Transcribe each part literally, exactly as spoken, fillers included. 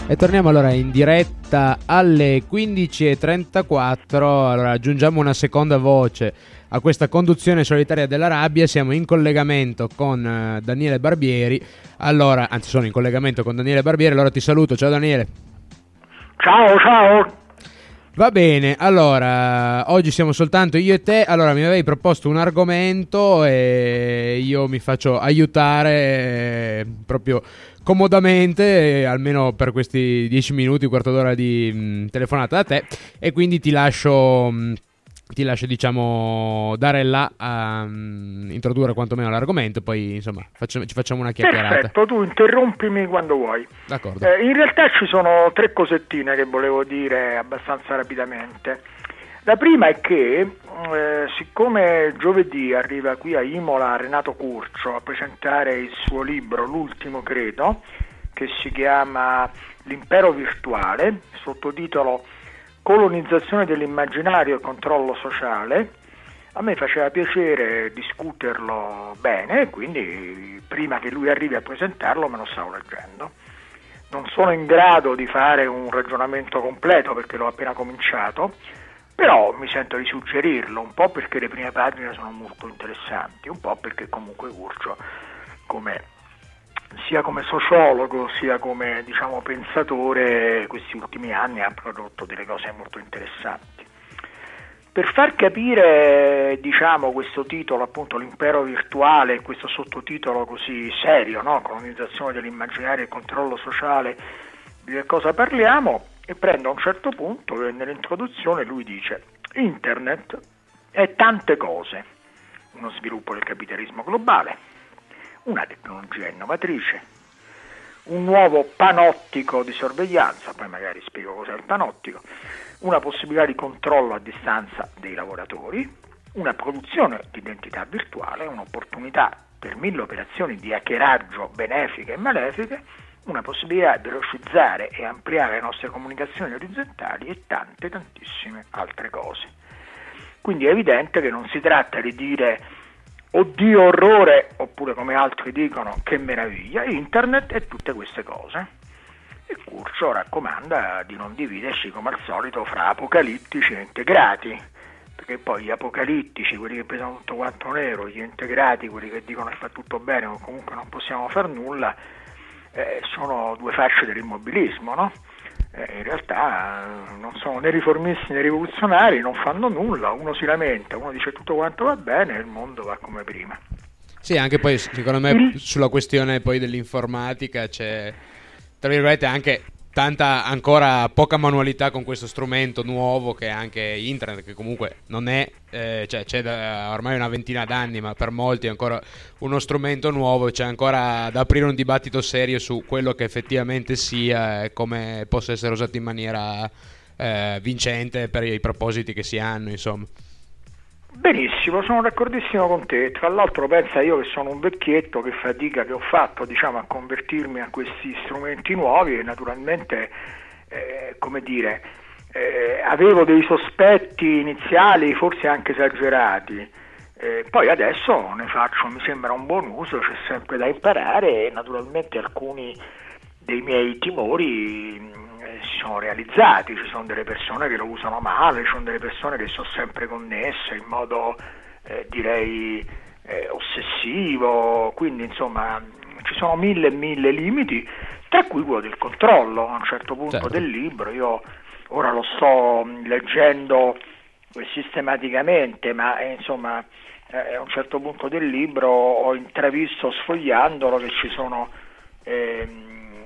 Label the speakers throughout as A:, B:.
A: E torniamo allora in diretta alle quindici e trentaquattro. Allora aggiungiamo una seconda voce a questa conduzione solitaria della rabbia. Siamo in collegamento con uh, Daniele Barbieri. Allora, anzi sono in collegamento con Daniele Barbieri. Allora ti saluto, ciao Daniele.
B: Ciao, ciao.
A: Va bene, allora oggi siamo soltanto io e te. Allora mi avevi proposto un argomento e io mi faccio aiutare eh, proprio comodamente, eh, almeno per questi dieci minuti, un quarto d'ora di mh, telefonata da te, e quindi ti lascio mh, ti lascio diciamo dare là a um, introdurre quantomeno l'argomento, poi insomma facciamo, ci facciamo una chiacchierata.
B: Perfetto, tu interrompimi quando vuoi.
A: D'accordo.
B: Eh, in realtà ci sono tre cosettine che volevo dire abbastanza rapidamente. La prima è che eh, siccome giovedì arriva qui a Imola Renato Curcio a presentare il suo libro, l'ultimo credo, che si chiama L'impero virtuale, sottotitolo Colonizzazione dell'immaginario e controllo sociale, a me faceva piacere discuterlo bene e quindi prima che lui arrivi a presentarlo me lo stavo leggendo. Non sono in grado di fare un ragionamento completo perché l'ho appena cominciato, però mi sento di suggerirlo, un po' perché le prime pagine sono molto interessanti, un po' perché comunque Curcio, come, sia come sociologo sia come diciamo pensatore, questi ultimi anni ha prodotto delle cose molto interessanti. Per far capire diciamo questo titolo, appunto l'impero virtuale, questo sottotitolo così serio, no? Colonizzazione dell'immaginario e controllo sociale, di che cosa parliamo? E prendo a un certo punto e nell'introduzione lui dice: Internet è tante cose, uno sviluppo del capitalismo globale, una tecnologia innovatrice, un nuovo panottico di sorveglianza, poi magari spiego cos'è il panottico, una possibilità di controllo a distanza dei lavoratori, una produzione di identità virtuale, un'opportunità per mille operazioni di hackeraggio benefiche e malefiche, una possibilità di velocizzare e ampliare le nostre comunicazioni orizzontali e tante, tantissime altre cose. Quindi è evidente che non si tratta di dire oddio orrore, oppure come altri dicono che meraviglia, internet e tutte queste cose. E Curcio raccomanda di non dividersi come al solito fra apocalittici e integrati, perché poi gli apocalittici, quelli che pensano tutto quanto nero, gli integrati, quelli che dicono che fa tutto bene o comunque non possiamo far nulla, Eh, sono due fasce dell'immobilismo, no? Eh, in realtà eh, non sono né riformisti né rivoluzionari, non fanno nulla, uno si lamenta, uno dice tutto quanto va bene e il mondo va come prima.
A: Sì, anche poi secondo me il... sulla questione poi dell'informatica c'è, tra virgolette, anche tanta ancora poca manualità con questo strumento nuovo che è anche internet, che comunque non è eh, cioè c'è da ormai una ventina d'anni, ma per molti è ancora uno strumento nuovo. C'è ancora da aprire un dibattito serio su quello che effettivamente sia e come possa essere usato in maniera eh, vincente per i propositi che si hanno, insomma.
B: Benissimo, sono d'accordissimo con te. Tra l'altro pensa io che sono un vecchietto, che fatica che ho fatto diciamo a convertirmi a questi strumenti nuovi e naturalmente eh, come dire eh, avevo dei sospetti iniziali forse anche esagerati, eh, poi adesso ne faccio, mi sembra un buon uso, c'è sempre da imparare e naturalmente alcuni dei miei timori si sono realizzati. Ci sono delle persone che lo usano male, ci sono delle persone che sono sempre connesse in modo eh, direi eh, ossessivo, quindi insomma ci sono mille e mille limiti, tra cui quello del controllo. A un certo punto certo. del libro, io ora lo sto leggendo sistematicamente, ma eh, insomma eh, a un certo punto del libro ho intravisto sfogliandolo che ci sono eh,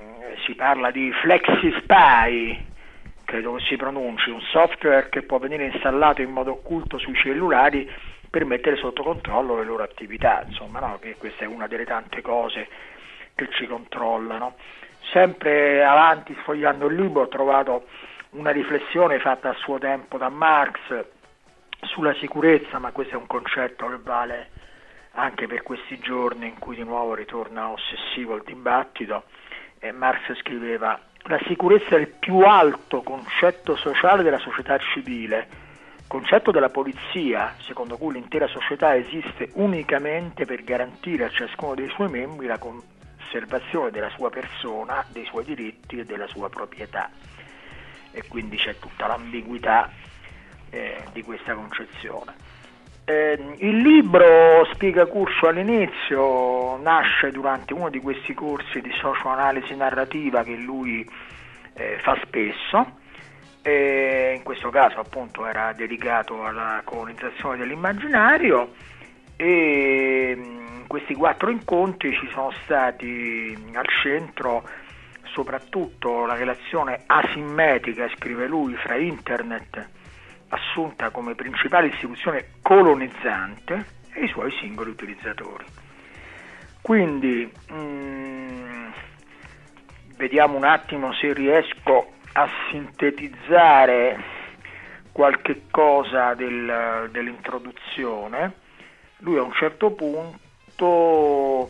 B: si parla di FlexiSpy, credo che si pronunci, un software che può venire installato in modo occulto sui cellulari per mettere sotto controllo le loro attività, insomma, no? Che questa è una delle tante cose che ci controllano. Sempre avanti sfogliando il libro ho trovato una riflessione fatta a suo tempo da Marx sulla sicurezza, ma questo è un concetto che vale anche per questi giorni in cui di nuovo ritorna ossessivo il dibattito. E Marx scriveva: la sicurezza è il più alto concetto sociale della società civile, concetto della polizia, secondo cui l'intera società esiste unicamente per garantire a ciascuno dei suoi membri la osservazione della sua persona, dei suoi diritti e della sua proprietà. E quindi c'è tutta l'ambiguità eh, di questa concezione. Eh, il libro, spiega Curcio all'inizio, nasce durante uno di questi corsi di socio-analisi narrativa che lui eh, fa spesso, e in questo caso appunto era dedicato alla colonizzazione dell'immaginario, e in questi quattro incontri ci sono stati al centro soprattutto la relazione asimmetrica, scrive lui, fra internet, assunta come principale istituzione colonizzante, e i suoi singoli utilizzatori. Quindi mh, vediamo un attimo se riesco a sintetizzare qualche cosa del, dell'introduzione. Lui a un certo punto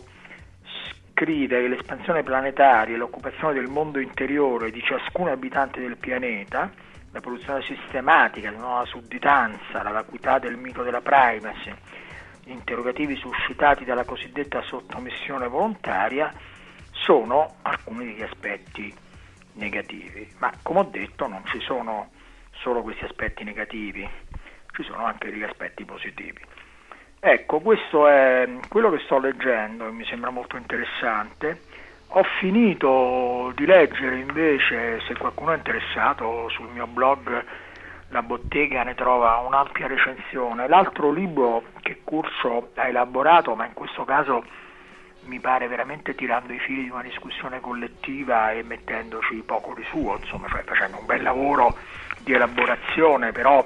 B: scrive che l'espansione planetaria e l'occupazione del mondo interiore di ciascun abitante del pianeta, la produzione sistematica di una nuova sudditanza, la vacuità del mito della primacy, gli interrogativi suscitati dalla cosiddetta sottomissione volontaria, sono alcuni degli aspetti negativi. Ma come ho detto non ci sono solo questi aspetti negativi, ci sono anche degli aspetti positivi. Ecco, questo è quello che sto leggendo e mi sembra molto interessante. Ho finito di leggere invece, se qualcuno è interessato, sul mio blog La Bottega ne trova un'ampia recensione, l'altro libro che Curcio ha elaborato, ma in questo caso mi pare veramente tirando i fili di una discussione collettiva e mettendoci poco di suo, insomma, cioè facendo un bel lavoro di elaborazione, però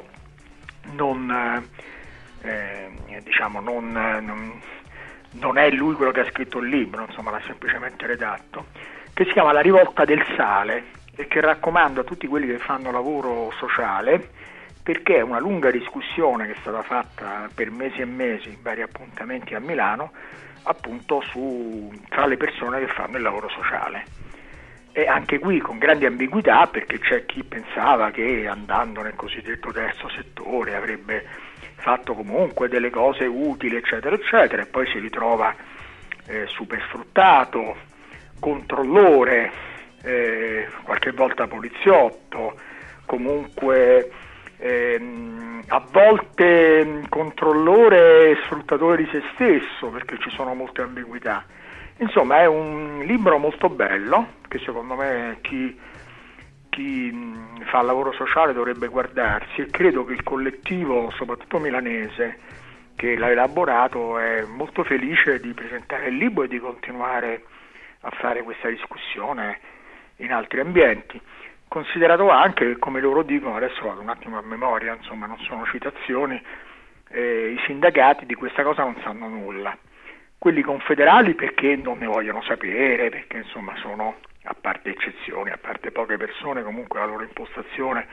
B: non... Eh, diciamo non, non, non è lui quello che ha scritto il libro, insomma l'ha semplicemente redatto, che si chiama La rivolta del sale e che raccomando a tutti quelli che fanno lavoro sociale, perché è una lunga discussione che è stata fatta per mesi e mesi in vari appuntamenti a Milano, appunto su, tra le persone che fanno il lavoro sociale. E anche qui con grandi ambiguità, perché c'è chi pensava che andando nel cosiddetto terzo settore avrebbe fatto comunque delle cose utili, eccetera, eccetera, e poi si ritrova eh, supersfruttato, controllore, eh, qualche volta poliziotto, comunque ehm, a volte controllore e sfruttatore di se stesso, perché ci sono molte ambiguità. Insomma, è un libro molto bello che secondo me chi, chi fa lavoro sociale dovrebbe guardarsi, e credo che il collettivo, soprattutto milanese, che l'ha elaborato è molto felice di presentare il libro e di continuare a fare questa discussione in altri ambienti. Considerato anche che, come loro dicono, adesso vado un attimo a memoria, insomma non sono citazioni, eh, i sindacati di questa cosa non sanno nulla. Quelli confederali perché non ne vogliono sapere, perché insomma sono, a parte eccezioni, a parte poche persone, comunque la loro impostazione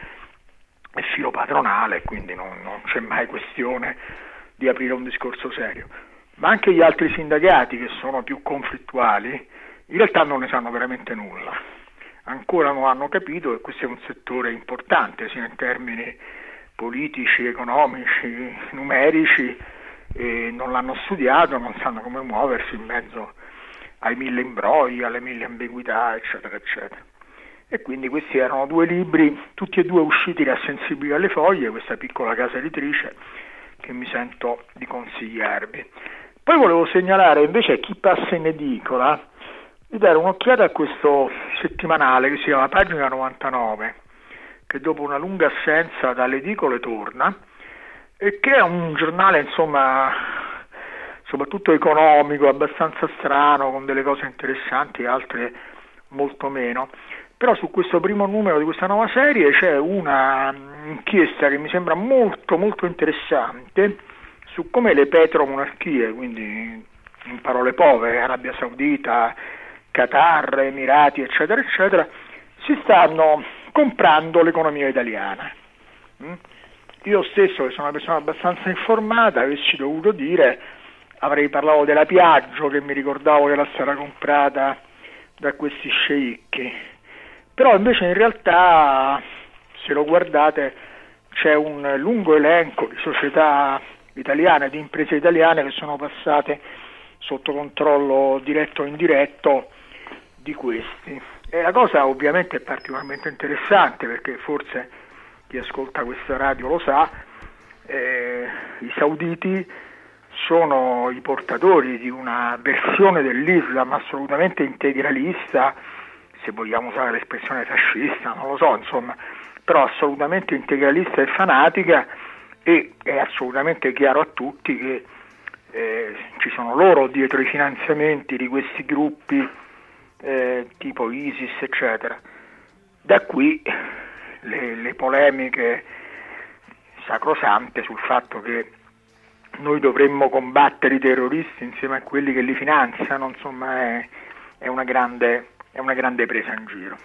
B: è filo padronale, quindi non, non c'è mai questione di aprire un discorso serio. Ma anche gli altri sindacati, che sono più conflittuali, in realtà non ne sanno veramente nulla. Ancora non hanno capito che questo è un settore importante, sia in termini politici, economici, numerici, e non l'hanno studiato, non sanno come muoversi in mezzo ai mille imbrogli, alle mille ambiguità, eccetera, eccetera. E quindi questi erano due libri, tutti e due usciti da Sensibili alle Foglie, questa piccola casa editrice, che mi sento di consigliarvi. Poi volevo segnalare invece a chi passa in edicola di dare un'occhiata a questo settimanale che si chiama Pagina novantanove, che dopo una lunga assenza dalle edicole torna, e che è un giornale, insomma, soprattutto economico, abbastanza strano, con delle cose interessanti e altre molto meno. Però su questo primo numero di questa nuova serie c'è una inchiesta che mi sembra molto molto interessante su come le petromonarchie, quindi in parole povere, Arabia Saudita, Qatar, Emirati, eccetera, eccetera, si stanno comprando l'economia italiana. Mm? Io stesso, che sono una persona abbastanza informata, avessi dovuto dire, avrei parlato della Piaggio, che mi ricordavo che era stata comprata da questi sceicchi. Però invece in realtà, se lo guardate, c'è un lungo elenco di società italiane, di imprese italiane che sono passate sotto controllo diretto o indiretto di questi. E la cosa ovviamente è particolarmente interessante, perché forse chi ascolta questa radio lo sa, eh, i sauditi sono i portatori di una versione dell'Islam assolutamente integralista, se vogliamo usare l'espressione fascista, non lo so, insomma, però assolutamente integralista e fanatica, e è assolutamente chiaro a tutti che eh, ci sono loro dietro i finanziamenti di questi gruppi eh, tipo ISIS, eccetera. Da qui le, le polemiche sacrosante sul fatto che noi dovremmo combattere i terroristi insieme a quelli che li finanziano, insomma è, è, una, grande, è una grande presa in giro.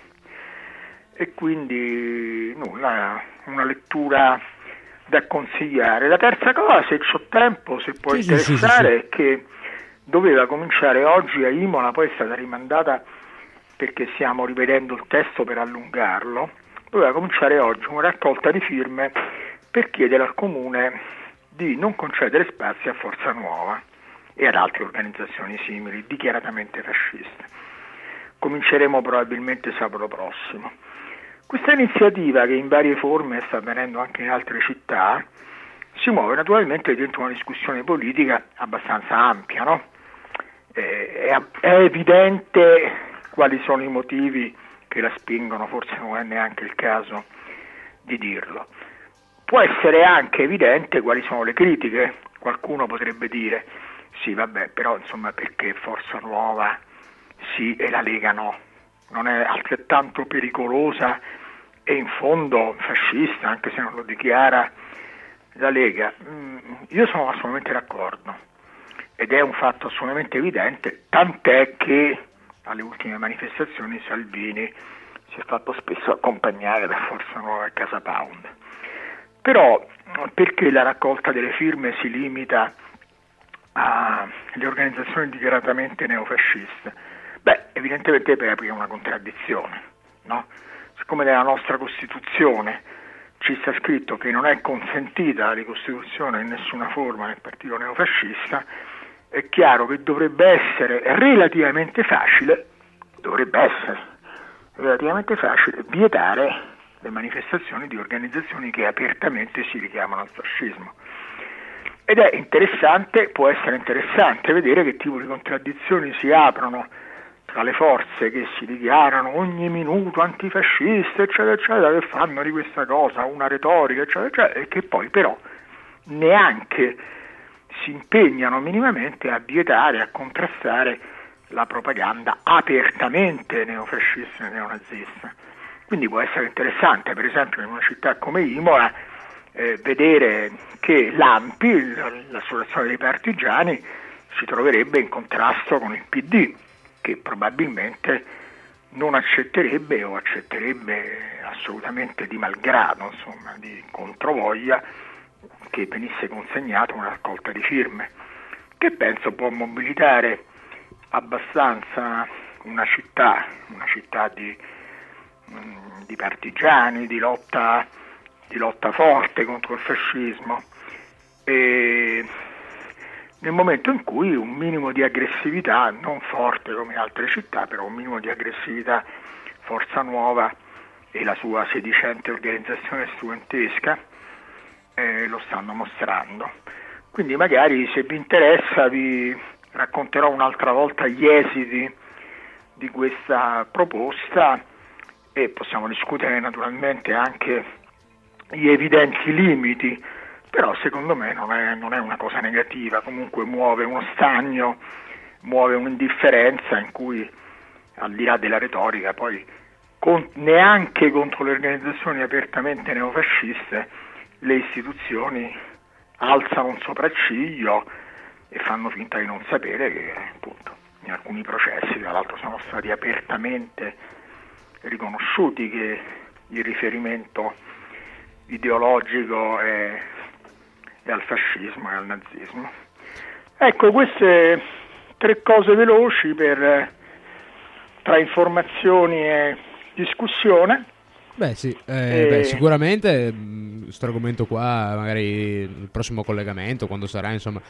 B: E quindi nulla, una lettura da consigliare. La terza cosa, se c'ho tempo, se può sì, interessare, sì, sì, sì. è che doveva cominciare oggi a Imola, poi è stata rimandata perché stiamo rivedendo il testo per allungarlo, doveva cominciare oggi una raccolta di firme per chiedere al Comune di non concedere spazi a Forza Nuova e ad altre organizzazioni simili, dichiaratamente fasciste. Cominceremo probabilmente sabato prossimo. Questa iniziativa, che in varie forme sta avvenendo anche in altre città, si muove naturalmente dentro una discussione politica abbastanza ampia, no? È, è evidente quali sono i motivi che la spingono, forse non è neanche il caso di dirlo. Può essere anche evidente quali sono le critiche. Qualcuno potrebbe dire sì, vabbè, però insomma, perché Forza Nuova sì e la Lega no? Non è altrettanto pericolosa e in fondo fascista, anche se non lo dichiara la Lega? Mm, io sono assolutamente d'accordo, ed è un fatto assolutamente evidente, tant'è che alle ultime manifestazioni Salvini si è fatto spesso accompagnare da Forza Nuova e Casa Pound. Però perché la raccolta delle firme si limita alle organizzazioni dichiaratamente neofasciste? Beh, evidentemente per aprire una contraddizione, no? Siccome nella nostra Costituzione ci sta scritto che non è consentita la ricostituzione in nessuna forma nel partito neofascista, è chiaro che dovrebbe essere relativamente facile, dovrebbe essere relativamente facile vietare le manifestazioni di organizzazioni che apertamente si richiamano al fascismo. Ed è interessante, può essere interessante vedere che tipo di contraddizioni si aprono tra le forze che si dichiarano ogni minuto antifasciste, eccetera, eccetera, che fanno di questa cosa una retorica, eccetera, eccetera, e che poi però neanche si impegnano minimamente a vietare, a contrastare la propaganda apertamente neofascista e neonazista. Quindi può essere interessante, per esempio in una città come Imola, eh, vedere che l'A M P I, l'associazione dei partigiani, si troverebbe in contrasto con il P D, che probabilmente non accetterebbe o accetterebbe assolutamente di malgrado, insomma, di controvoglia, che venisse consegnata una raccolta di firme, che penso può mobilitare abbastanza una città, una città di, di partigiani, di lotta, di lotta forte contro il fascismo, e nel momento in cui un minimo di aggressività, non forte come altre città, però un minimo di aggressività, Forza Nuova e la sua sedicente organizzazione studentesca eh, lo stanno mostrando. Quindi magari, se vi interessa, vi racconterò un'altra volta gli esiti di questa proposta e possiamo discutere naturalmente anche gli evidenti limiti, però secondo me non è, non è una cosa negativa, comunque muove uno stagno, muove un'indifferenza in cui, al di là della retorica, poi con, neanche contro le organizzazioni apertamente neofasciste le istituzioni alzano un sopracciglio e fanno finta di non sapere che appunto in alcuni processi, tra l'altro, sono stati apertamente riconosciuti che il riferimento ideologico è, è al fascismo e al nazismo. Ecco, queste tre cose veloci per tra informazioni e discussione.
A: Beh sì, eh,
B: e...
A: beh, sicuramente questo argomento qua, magari il prossimo collegamento, quando sarà, insomma,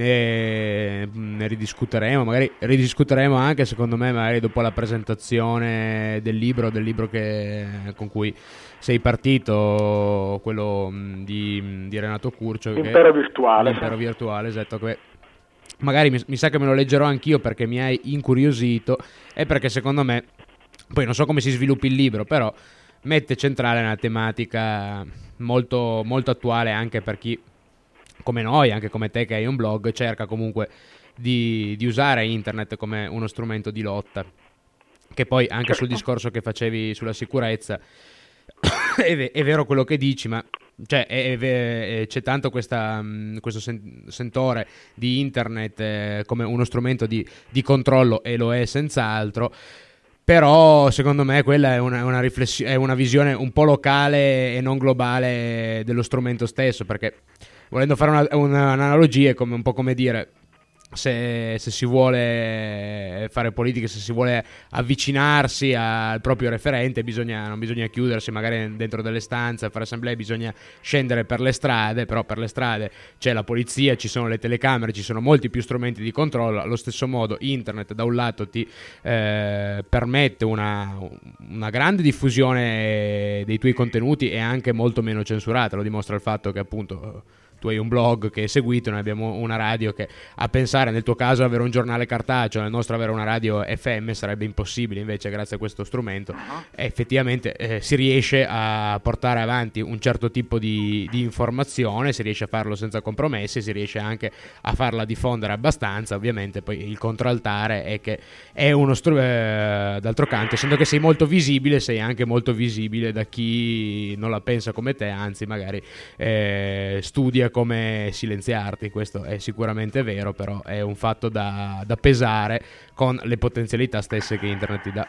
A: ne, ne ridiscuteremo, magari ridiscuteremo anche, secondo me, magari dopo la presentazione del libro, del libro che, con cui sei partito, quello di, di Renato Curcio.
B: L'impero
A: che,
B: virtuale.
A: L'impero sì. virtuale, esatto, che magari mi, mi sa che me lo leggerò anch'io perché mi hai incuriosito e perché secondo me, poi non so come si sviluppi il libro, però mette centrale una tematica molto, molto attuale anche per chi come noi, anche come te che hai un blog, cerca comunque di, di usare internet come uno strumento di lotta. Che poi anche certo. sul discorso che facevi sulla sicurezza è, v- è vero quello che dici, ma cioè, è, è, è, c'è tanto questa, questo sen- sentore di internet eh, come uno strumento di, di controllo, e lo è senz'altro. Però secondo me quella è una, una riflessione, è una visione un po' locale e non globale dello strumento stesso, perché volendo fare una, una, un'analogia è come, un po' come dire se, se si vuole fare politica, se si vuole avvicinarsi al proprio referente, bisogna, non bisogna chiudersi magari dentro delle stanze a fare assemblee, bisogna scendere per le strade. Però per le strade c'è la polizia, ci sono le telecamere, ci sono molti più strumenti di controllo. Allo stesso modo internet da un lato ti eh, permette una, una grande diffusione dei tuoi contenuti e anche molto meno censurata, lo dimostra il fatto che appunto tu hai un blog che è seguito, noi abbiamo una radio che, a pensare nel tuo caso avere un giornale cartaceo, nel nostro avere una radio F M sarebbe impossibile, invece grazie a questo strumento uh-huh. effettivamente eh, si riesce a portare avanti un certo tipo di, di informazione, si riesce a farlo senza compromessi, si riesce anche a farla diffondere abbastanza. Ovviamente poi il controaltare è che è uno strumento, eh, d'altro canto, essendo che sei molto visibile, sei anche molto visibile da chi non la pensa come te, anzi magari eh, studia come silenziarti. Questo è sicuramente vero, però è un fatto da, da pesare con le potenzialità stesse che internet ti dà.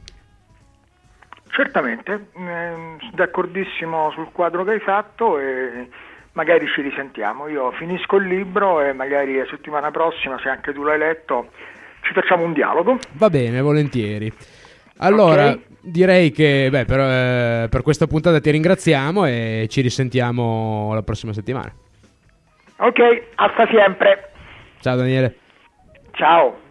B: Certamente, eh, d'accordissimo sul quadro che hai fatto e magari ci risentiamo. Io finisco il libro e magari la settimana prossima, se anche tu l'hai letto, ci facciamo un dialogo.
A: Va bene, volentieri. Allora, okay. direi che beh, per, eh, per questa puntata ti ringraziamo e ci risentiamo la prossima settimana.
B: Ok, hasta sempre.
A: Ciao Daniele.
B: Ciao.